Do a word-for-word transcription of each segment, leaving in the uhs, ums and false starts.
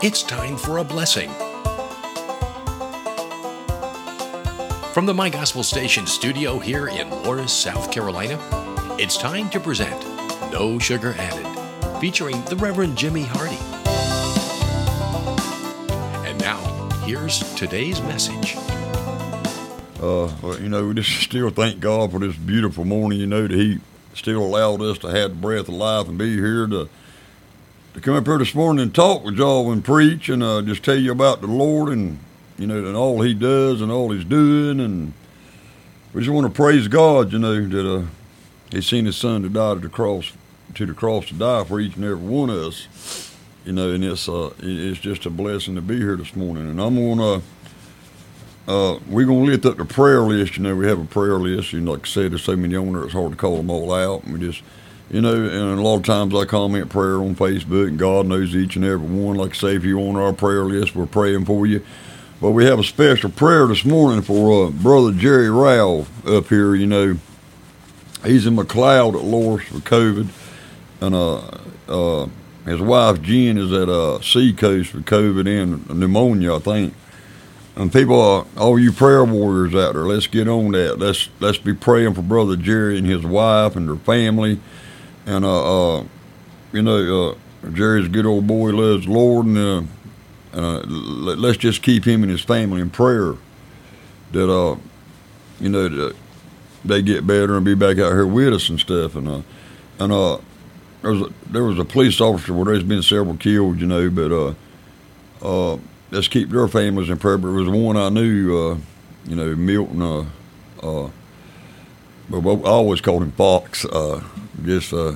It's time for a blessing. From the My Gospel Station studio here in Loris, South Carolina, it's time to present No Sugar Added, featuring the Reverend Jimmy Hardy. And now, here's today's message. Uh, well, you know, we just still thank God for this beautiful morning, you know, that He still allowed us to have the breath of life and be here to to come up here this morning and talk with y'all and preach and uh, just tell you about the Lord and, you know, and all He does and all He's doing. And we just want to praise God, you know, that uh, He sent His Son to die to the cross, to the cross to die for each and every one of us, you know, and it's, uh, it's just a blessing to be here this morning. And I'm going to, uh, we're going to lift up the prayer list. You know, we have a prayer list, and like I said, there's so many on there, it's hard to call them all out. And we just, you know, and a lot of times I comment prayer on Facebook, and God knows each and every one. Like I say, if you're on our prayer list, we're praying for you. But we have a special prayer this morning for uh, Brother Jerry Rowell up here. You know, he's in McLeod at Loris with COVID, and uh, uh, his wife Jen is at uh, Seacoast with COVID and pneumonia, I think. And people, uh, all you prayer warriors out there, let's get on that. Let's let's be praying for Brother Jerry and his wife and their family. And, uh, uh, you know, uh, Jerry's a good old boy, loves the Lord, and uh, uh, let, let's just keep him and his family in prayer that, uh, you know, that they get better and be back out here with us and stuff. And, uh, and uh, there was a, there was a police officer where there's been several killed, you know, but uh, uh, let's keep their families in prayer. But there was one I knew, uh, you know, Milton, uh, uh, but I always called him Fox. Uh, just uh,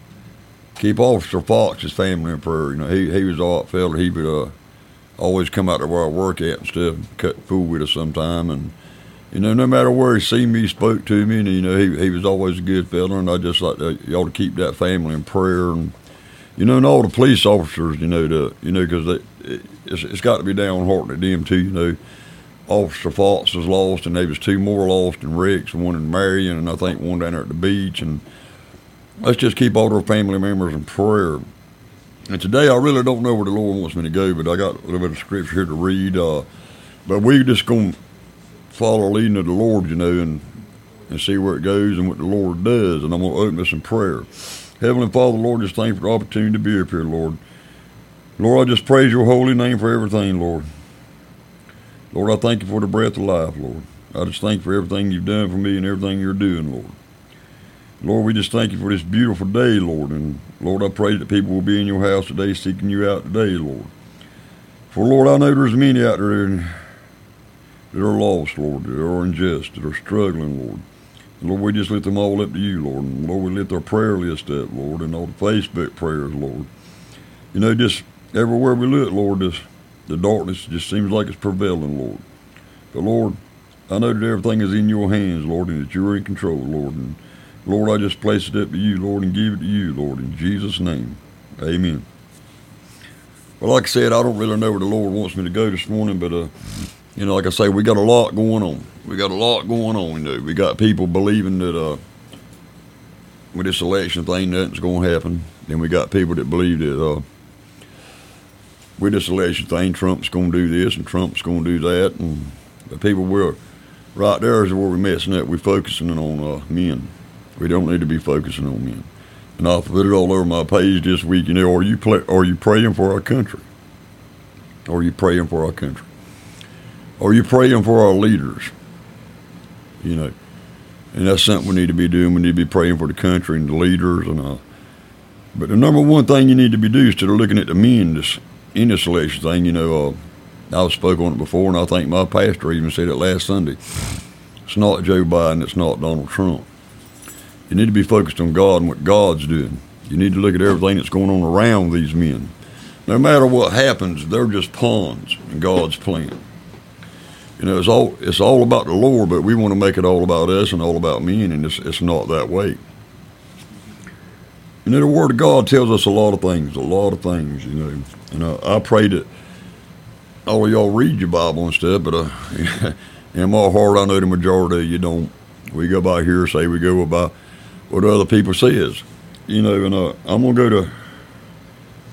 keep Officer Fox's family in prayer. You know, he he was all right fella. He would uh, always come out to where I work at and stuff, and cut fool with us sometime. And you know, no matter where he seen me, he spoke to me, and you know, he he was always a good fella. And I just like to, you ought to keep that family in prayer. And you know, and all the police officers, you know, to you know, because it, it's it's got to be downhearted to them too. You know. Officer Fox was lost, and there was two more lost in Rex, one in Marion, and I think one down there at the beach. And let's just keep all our family members in prayer. And today, I really don't know where the Lord wants me to go, but I got a little bit of scripture here to read. Uh, but we're just going to follow the leading of the Lord, you know, and, and see where it goes and what the Lord does. And I'm going to open this in prayer. Heavenly Father, Lord, just thank you for the opportunity to be up here, Lord. Lord, I just praise your holy name for everything, Lord. Lord, I thank you for the breath of life, Lord. I just thank you for everything you've done for me and everything you're doing, Lord. Lord, we just thank you for this beautiful day, Lord. And Lord, I pray that people will be in your house today seeking you out today, Lord. For Lord, I know there's many out there that are lost, Lord, that are unjust, that are struggling, Lord. And Lord, we just lift them all up to you, Lord. And Lord, we lift our prayer list up, Lord, and all the Facebook prayers, Lord. You know, just everywhere we look, Lord, this the darkness just seems like it's prevailing, Lord. But, Lord, I know that everything is in your hands, Lord, and that you're in control, Lord. And, Lord, I just place it up to you, Lord, and give it to you, Lord, in Jesus' name. Amen. Well, like I said, I don't really know where the Lord wants me to go this morning, but, uh, you know, like I say, we got a lot going on. We got a lot going on, you know. We got people believing that uh, with this election thing, nothing's going to happen. Then we got people that believe that uh, with this election thing, Trump's going to do this and Trump's going to do that. And the people we're right there is where we're messing up. We're focusing on uh, men. We don't need to be focusing on men. And I'll put it all over my page this week. You know, are you play, are you praying for our country? Are you praying for our country? Are you praying for our leaders? You know, and that's something we need to be doing. We need to be praying for the country and the leaders. And uh, but the number one thing you need to be doing instead of looking at the men this. In this election thing, you know, uh, I've spoken on it before, and I think my pastor even said it last Sunday. It's not Joe Biden. It's not Donald Trump. You need to be focused on God and what God's doing. You need to look at everything that's going on around these men. No matter what happens, they're just pawns in God's plan. You know, it's all it's all about the Lord, but we want to make it all about us and all about men, and it's, it's not that way. You know, the Word of God tells us a lot of things, a lot of things, you know. And uh, I pray that all of y'all read your Bible and stuff, but uh, in my heart, I know the majority of you don't. We go by hearsay, we go by what other people says. You know, and uh, I'm going to go to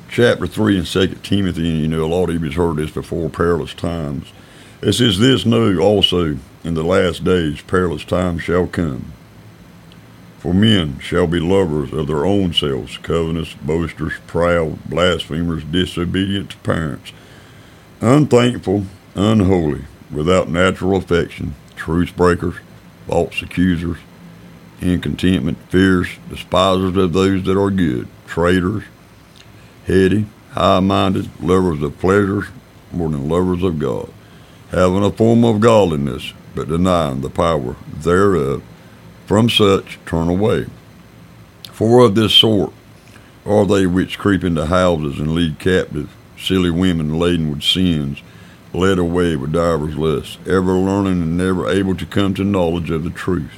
chapter three in Second Timothy, and you know, a lot of you have heard this before, perilous times. It says, "This know also, in the last days perilous times shall come. For men shall be lovers of their own selves, covetous, boasters, proud, blasphemers, disobedient to parents, unthankful, unholy, without natural affection, truce breakers, false accusers, incontentment, fierce, despisers of those that are good, traitors, heady, high-minded, lovers of pleasures more than lovers of God, having a form of godliness, but denying the power thereof. From such turn away. For of this sort are they which creep into houses and lead captive silly women laden with sins, led away with divers lusts, ever learning and never able to come to knowledge of the truth."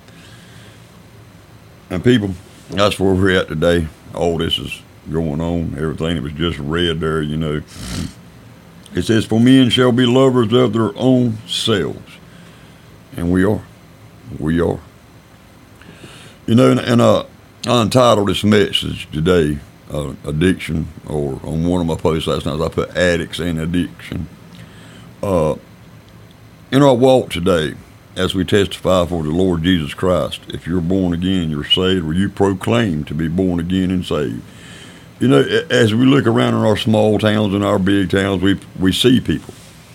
And people, that's where we're at today. All this is going on, everything that was just read there, you know. It says, "For men shall be lovers of their own selves." And we are. We are. You know, and, and uh, I entitled this message today, uh, Addiction, or on one of my posts last night, I put Addicts and Addiction. Uh, in our walk today, as we testify for the Lord Jesus Christ, if you're born again, you're saved, or you proclaim to be born again and saved. You know, as we look around in our small towns and our big towns, we we see people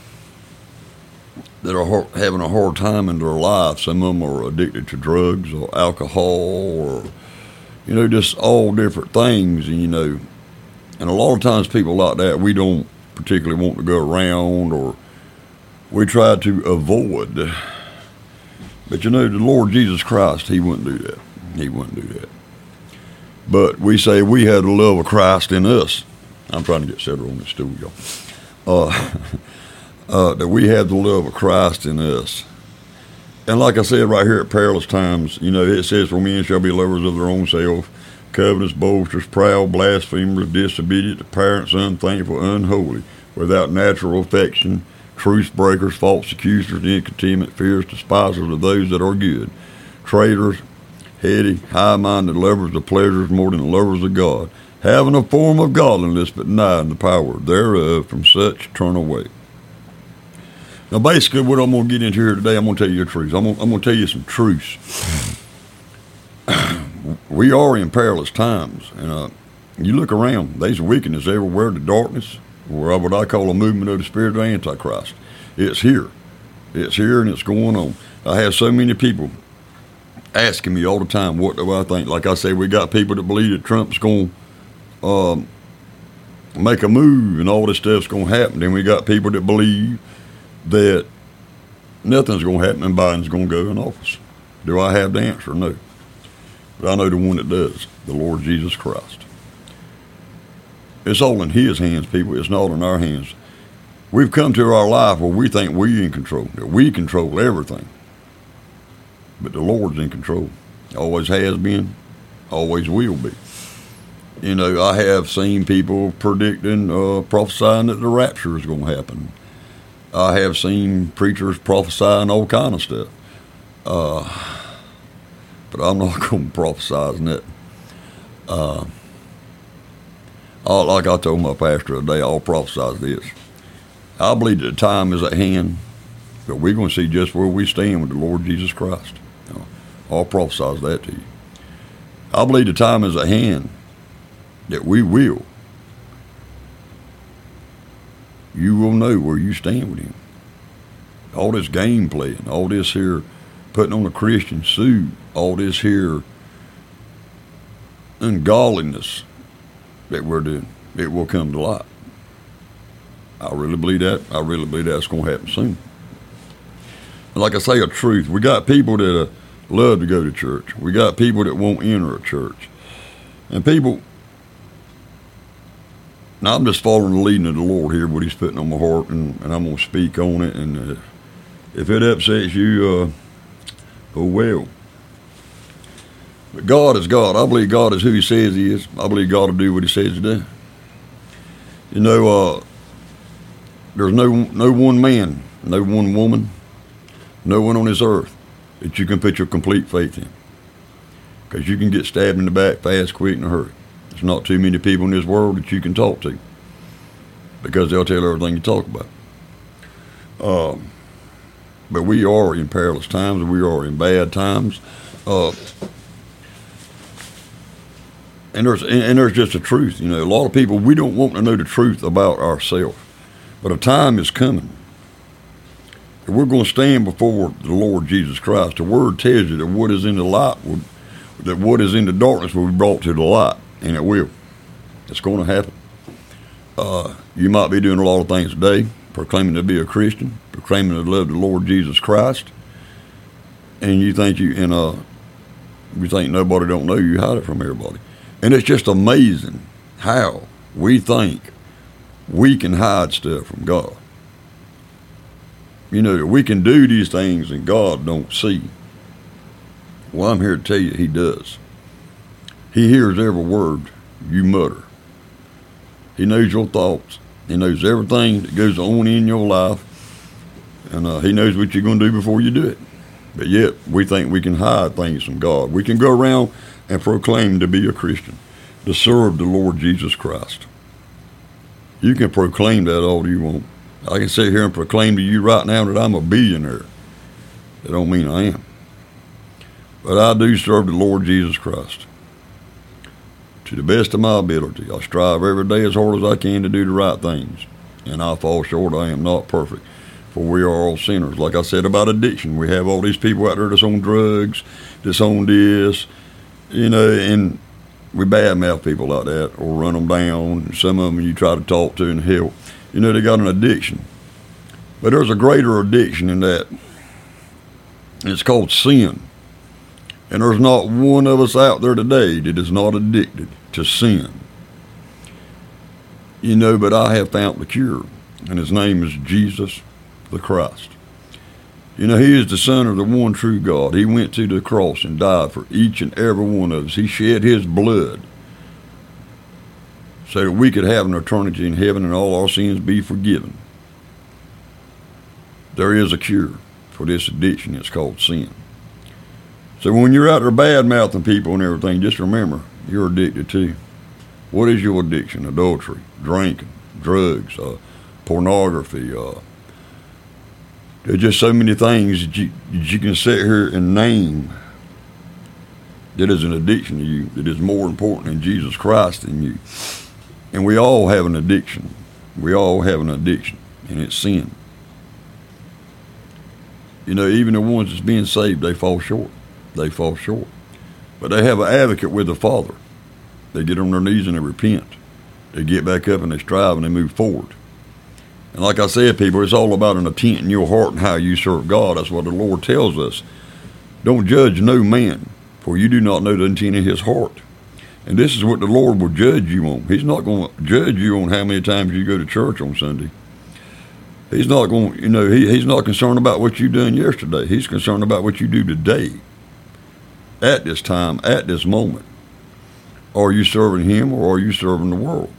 that are having a hard time in their life. Some of them are addicted to drugs or alcohol, or, you know, just all different things, and, you know, and a lot of times people like that, we don't particularly want to go around, or we try to avoid. But, you know, the Lord Jesus Christ, he wouldn't do that. He wouldn't do that. But we say we had the love of Christ in us. I'm trying to get settled on this stool, y'all. Uh, Uh, that we have the love of Christ in us. And like I said right here at Perilous Times, you know, it says, "For men shall be lovers of their own self, covetous, boasters, proud, blasphemers, disobedient to parents, unthankful, unholy, without natural affection, truce breakers, false accusers, incontinent, fierce, despisers of those that are good, traitors, heady, high-minded, lovers of pleasures more than lovers of God, having a form of godliness but denying the power thereof. From such turn away." Now, basically, what I'm going to get into here today, I'm going to tell you the truth. I'm going, I'm going to tell you some truths. We are in perilous times, and uh, you look around, there's wickedness everywhere, the darkness, or what I call a movement of the spirit of Antichrist. It's here. It's here, and it's going on. I have so many people asking me all the time, what do I think? Like I say, we got people that believe that Trump's going to um, make a move and all this stuff's going to happen. Then we got people that believe that nothing's going to happen and Biden's going to go in office. Do I have the answer? No. But I know the one that does, the Lord Jesus Christ. It's all in his hands, people. It's not in our hands. We've come to our life where we think we're in control, that we control everything. But the Lord's in control. Always has been, always will be. You know, I have seen people predicting, uh, prophesying that the rapture is going to happen. I have seen preachers prophesying all kind of stuff. Uh, but I'm not going to prophesy that. Uh, like I told my pastor today, I'll prophesy this. I believe that the time is at hand, but we're going to see just where we stand with the Lord Jesus Christ. You know, I'll prophesy that to you. I believe the time is at hand that we will. You will know where you stand with him. All this game playing, all this here putting on a Christian suit, all this here ungodliness that we're doing, it will come to light. I really believe that. I really believe that's going to happen soon. And like I say, a truth. We got people that uh, love to go to church. We got people that won't enter a church. And people... Now, I'm just following the leading of the Lord here, what he's putting on my heart, and, and I'm going to speak on it. And uh, if it upsets you, uh, oh well. But God is God. I believe God is who he says he is. I believe God will do what he says to do. You know, uh, there's no no one man, no one woman, no one on this earth that you can put your complete faith in. Because you can get stabbed in the back fast, quick, in a hurry. There's not too many people in this world that you can talk to because they'll tell everything you talk about. Um, but we are in perilous times. We are in bad times. Uh, and there's and, and there's just the truth. You know, a lot of people, we don't want to know the truth about ourselves. But a time is coming. We're going to stand before the Lord Jesus Christ. The Word tells you that what is in the light, will, that what is in the darkness will be brought to the light, and it will. It's going to happen. Uh, you might be doing a lot of things today, proclaiming to be a Christian, proclaiming to love the Lord Jesus Christ, and you think you and uh, you think nobody don't know you, hide it from everybody. And it's just amazing how we think we can hide stuff from God. You know, we can do these things and God don't see. Well, I'm here to tell you, he does. He hears every word you mutter. He knows your thoughts. He knows everything that goes on in your life. And uh, he knows what you're going to do before you do it. But yet, we think we can hide things from God. We can go around and proclaim to be a Christian, to serve the Lord Jesus Christ. You can proclaim that all you want. I can sit here and proclaim to you right now that I'm a billionaire. That don't mean I am. But I do serve the Lord Jesus Christ. To the best of my ability, I strive every day as hard as I can to do the right things. And I fall short. I am not perfect. For we are all sinners. Like I said about addiction, we have all these people out there that's on drugs, that's on this, you know, and we badmouth people like that or run them down. Some of them you try to talk to and help. You know, they got an addiction. But there's a greater addiction in that. It's called sin. And there's not one of us out there today that is not addicted to sin. You know, but I have found the cure. And his name is Jesus the Christ. You know, he is the Son of the one true God. He went to the cross and died for each and every one of us. He shed his blood so that we could have an eternity in heaven and all our sins be forgiven. There is a cure for this addiction. It's called sin. So when you're out there bad-mouthing people and everything, just remember, you're addicted too. What is your addiction? Adultery, drinking, drugs, uh, pornography. Uh, there's just so many things that you, that you can sit here and name that is an addiction to you, that is more important than Jesus Christ than you. And we all have an addiction. We all have an addiction, and it's sin. You know, even the ones that's being saved, they fall short. They fall short. But they have an advocate with the Father. They get on their knees and they repent. They get back up and they strive and they move forward. And like I said, people, it's all about an intent in your heart and how you serve God. That's what the Lord tells us. Don't judge no man, for you do not know the intent of his heart. And this is what the Lord will judge you on. He's not going to judge you on how many times you go to church on Sunday. He's not going, you know, he, he's not concerned about what you done yesterday. He's concerned about what you do today, at this time, at this moment. Are you serving him or are you serving the world?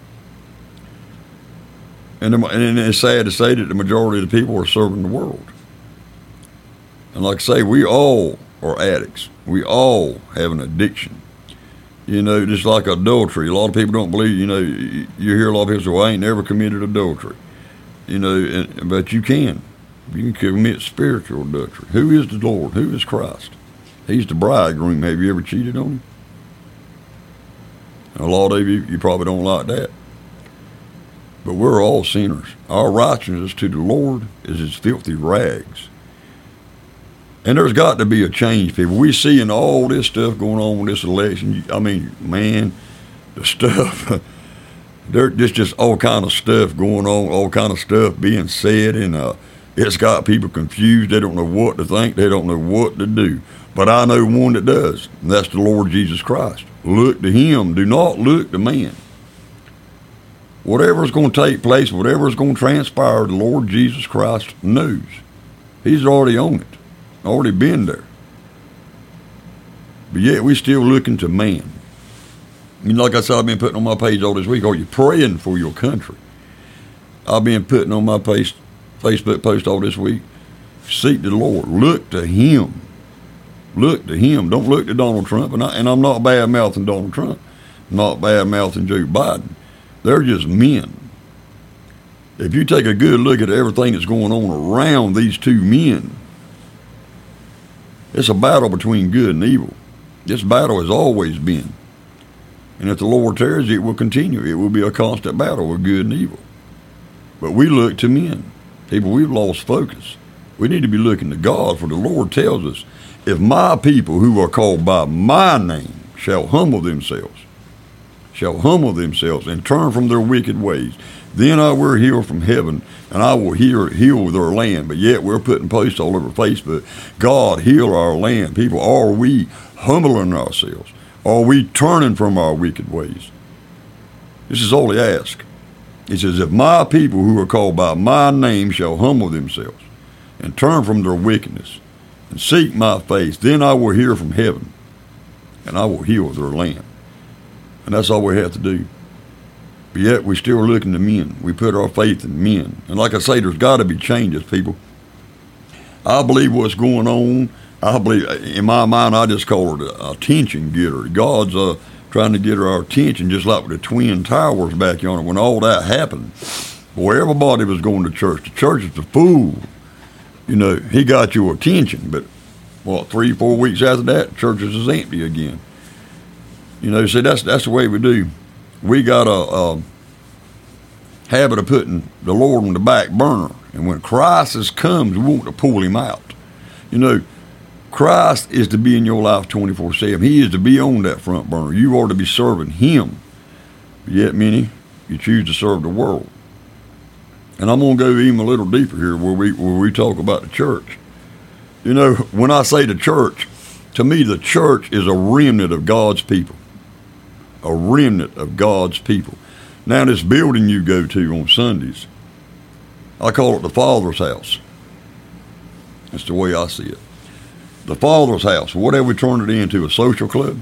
And, the, and it's sad to say that the majority of the people are serving the world. And like I say, we all are addicts. We all have an addiction. You know, just like adultery. A lot of people don't believe, you know, you hear a lot of people say, well, I ain't never committed adultery. You know, and, but you can. You can commit spiritual adultery. Who is the Lord? Who is Christ? He's the bridegroom. Have you ever cheated on him? A lot of you, you probably don't like that. But we're all sinners. Our righteousness to the Lord is as filthy rags. And there's got to be a change, people. We're seeing all this stuff going on with this election. I mean, man, the stuff, there's just all kind of stuff going on, all kind of stuff being said, and uh, it's got people confused. They don't know what to think. They don't know what to do. But I know one that does, and that's the Lord Jesus Christ. Look to him. Do not look to man. Whatever's going to take place, whatever's going to transpire, the Lord Jesus Christ knows. He's already on it. Already been there. But yet we still looking to man. I mean, like I said, I've been putting on my page all this week, are you praying for your country? I've been putting on my page, Facebook post all this week, seek the Lord. Look to him. Look to him. Don't look to Donald Trump. And, I, and I'm not bad-mouthing Donald Trump. not bad-mouthing Joe Biden. They're just men. If you take a good look at everything that's going on around these two men, it's a battle between good and evil. This battle has always been. And if the Lord tarries, it will continue. It will be a constant battle with good and evil. But we look to men. People, we've lost focus. We need to be looking to God, for the Lord tells us, if my people who are called by my name shall humble themselves, shall humble themselves and turn from their wicked ways, then I will hear from heaven, and I will hear, heal their land. But yet we're putting posts all over Facebook. God, heal our land. People, are we humbling ourselves? Are we turning from our wicked ways? This is all he asks. He says, if my people who are called by my name shall humble themselves and turn from their wickedness and seek my face, then I will hear from heaven, and I will heal their land. And that's all we have to do. But yet we're still looking to men. We put our faith in men. And like I say, there's got to be changes, people. I believe what's going on, I believe, in my mind, I just call it a attention getter. God's uh, trying to get our attention, just like with the Twin Towers back yonder. When all that happened, boy, everybody was going to church. The church is a fool. You know, he got your attention, but, what, three, four weeks after that, churches is empty again. You know, see, that's that's the way we do. We got a, a habit of putting the Lord on the back burner. And when crisis comes, we want to pull him out. You know, Christ is to be in your life twenty-four seven. He is to be on that front burner. You are to be serving him. But yet many, you choose to serve the world. And I'm going to go even a little deeper here where we where we talk about the church. You know, when I say the church, to me the church is a remnant of God's people. A remnant of God's people. Now, this building you go to on Sundays, I call it the Father's house. That's the way I see it. The Father's house. What have we turned it into? A social club?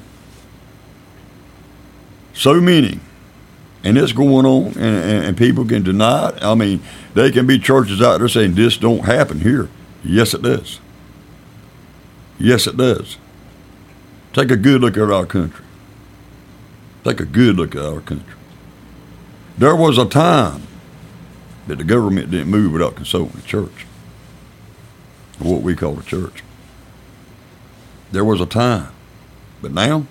So many. And it's going on, and, and, and people can deny it. I mean, they can be churches out there saying this don't happen here. Yes, it does. Yes, it does. Take a good look at our country. Take a good look at our country. There was a time that the government didn't move without consulting the church, or what we call the church. There was a time. But now,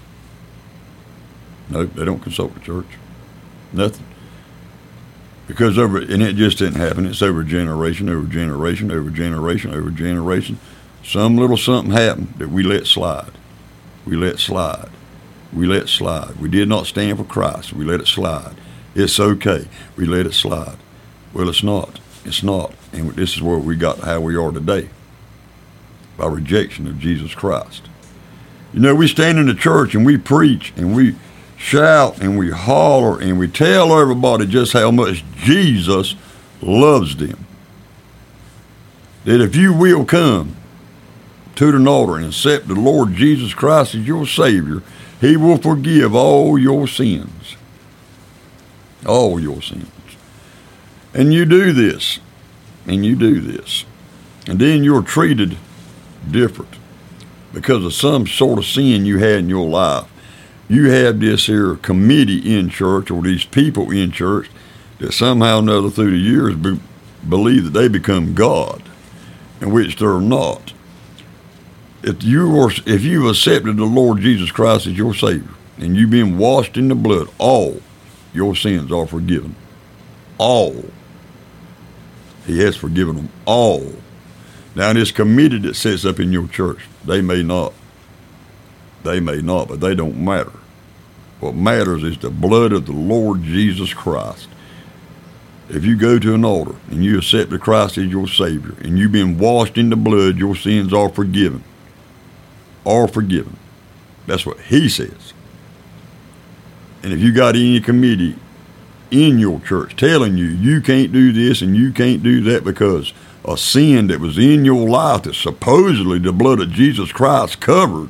no, they don't consult the church. Nothing. Because over, and it just didn't happen. It's over generation, over generation, over generation, over generation. Some little something happened that we let slide. We let slide. We let slide. We did not stand for Christ. We let it slide. It's okay. We let it slide. Well, it's not. It's not. And this is where we got how we are today. By rejection of Jesus Christ. You know, we stand in the church and we preach and we shout and we holler and we tell everybody just how much Jesus loves them. That if you will come to the altar and accept the Lord Jesus Christ as your Savior, he will forgive all your sins. All your sins. And you do this. And you do this. And then you're treated different because of some sort of sin you had in your life. You had this here committee in church, or these people in church, that somehow or another through the years be, believe that they become God, in which they're not. If you are, if you've accepted the Lord Jesus Christ as your Savior, and you've been washed in the blood, all your sins are forgiven. All. He has forgiven them all. Now, this committee that sits up in your church, they may not. They may not, but they don't matter. What matters is the blood of the Lord Jesus Christ. If you go to an altar and you accept Christ as your Savior, and you've been washed in the blood, your sins are forgiven. Are forgiven. That's what he says. And if you got any committee in your church telling you you can't do this and you can't do that because a sin that was in your life that supposedly the blood of Jesus Christ covered,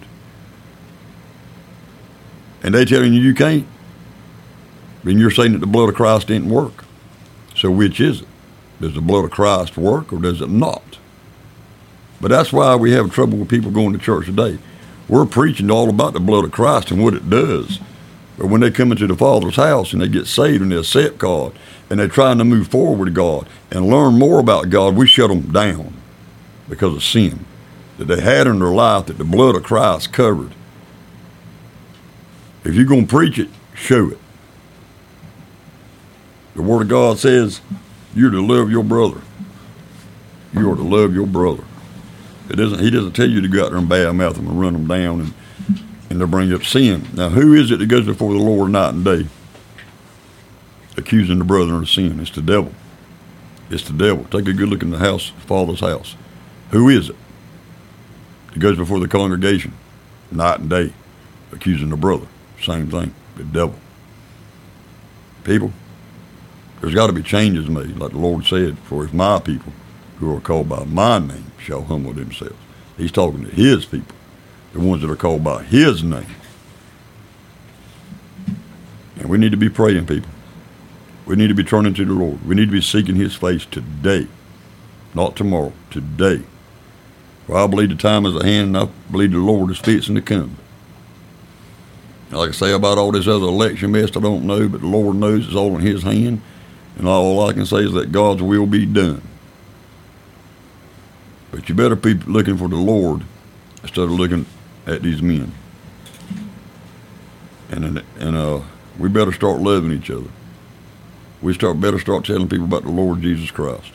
and they telling you you can't, then you're saying that the blood of Christ didn't work. So which is it? Does the blood of Christ work or does it not? But that's why we have trouble with people going to church today. We're preaching all about the blood of Christ and what it does. But when they come into the Father's house and they get saved and they accept God and they're trying to move forward with God and learn more about God, we shut them down because of sin that they had in their life that the blood of Christ covered. If you're going to preach it, show it. The Word of God says you're to love your brother. You are to love your brother. It doesn't. He doesn't tell you to go out there and badmouth them and run them down and, and to bring up sin. Now, who is it that goes before the Lord night and day accusing the brother of sin? It's the devil. It's the devil. Take a good look in the house, Father's house. Who is it that goes before the congregation night and day accusing the brother? Same thing, the devil. People, there's got to be changes made, like the Lord said, for if my people who are called by my name shall humble themselves. He's talking to his people, the ones that are called by his name. And we need to be praying, people. We need to be turning to the Lord. We need to be seeking his face today, not tomorrow, today. For I believe the time is at hand, and I believe the Lord is fixing to come. Like I say about all this other election mess, I don't know, but the Lord knows it's all in his hand. And all I can say is that God's will be done. But you better be looking for the Lord instead of looking at these men. And and uh, we better start loving each other. We start better start telling people about the Lord Jesus Christ.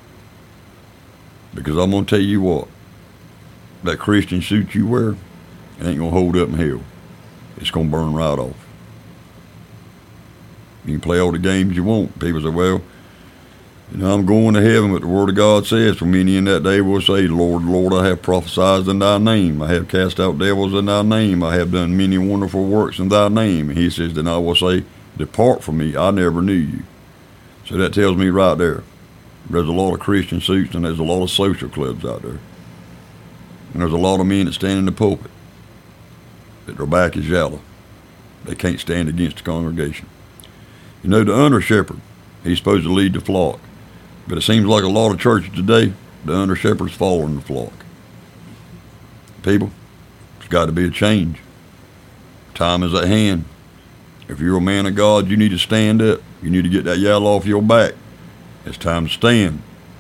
Because I'm going to tell you what, that Christian suit you wear, it ain't going to hold up in hell. It's going to burn right off. You can play all the games you want. People say, well, you know, I'm going to heaven, but the Word of God says, for many in that day will say, Lord, Lord, I have prophesied in thy name. I have cast out devils in thy name. I have done many wonderful works in thy name. And he says, then I will say, depart from me, I never knew you. So that tells me right there, there's a lot of Christian suits and there's a lot of social clubs out there. And there's a lot of men that stand in the pulpit that their back is yellow. They can't stand against the congregation. You know, the under shepherd, he's supposed to lead the flock. But it seems like a lot of churches today, the under shepherd's following the flock. People, there's got to be a change. Time is at hand. If you're a man of God, you need to stand up. You need to get that yellow off your back. It's time to stand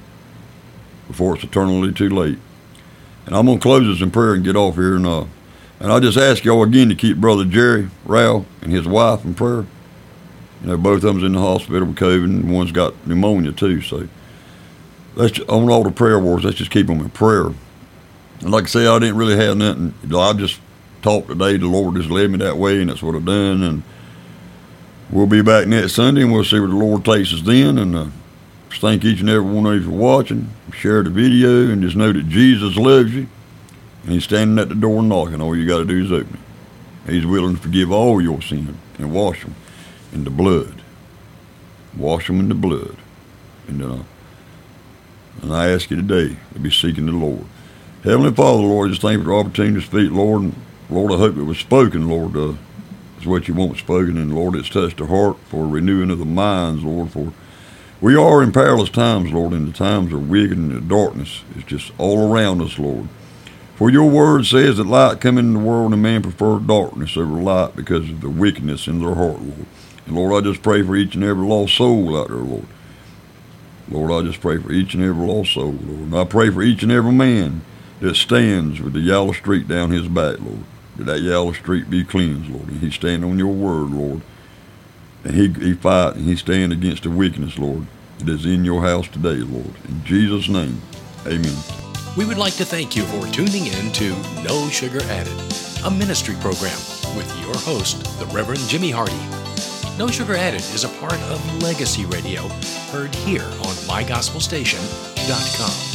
before it's eternally too late. And I'm going to close this in prayer and get off here. And uh, and I just ask y'all again to keep Brother Jerry Rao and his wife in prayer. You know, both of them's in the hospital with COVID, and one's got pneumonia too. So let's just, on all the prayer wars, let's just keep them in prayer. And like I say, I didn't really have nothing. I just talked today. The Lord just led me that way, and that's what I've done. And we'll be back next Sunday, and we'll see where the Lord takes us then. And uh, just thank each and every one of you for watching. Share the video, and just know that Jesus loves you, and he's standing at the door knocking. All you got to do is open it. He's willing to forgive all your sin and wash them in the blood. Wash them in the blood. And, uh, and I ask you today to be seeking the Lord. Heavenly Father, Lord, just thank you for the opportunity to speak, Lord. And Lord, I hope it was spoken, Lord. Uh, it's what you want spoken. And Lord, it's touched the heart for renewing of the minds, Lord. For we are in perilous times, Lord, and the times are wicked and the darkness is just all around us, Lord. For your word says that light come into the world and man preferred darkness over light because of the wickedness in their heart, Lord. And Lord, I just pray for each and every lost soul out there, Lord. Lord, I just pray for each and every lost soul, Lord. And I pray for each and every man that stands with the yellow streak down his back, Lord. That that yellow streak be cleansed, Lord. And he stand on your word, Lord. And he, he fight and he stand against the wickedness, Lord, that is in your house today, Lord. In Jesus' name, amen. We would like to thank you for tuning in to No Sugar Added, a ministry program with your host, the Reverend Jimmy Hardy. No Sugar Added is a part of Legacy Radio, heard here on my gospel station dot com.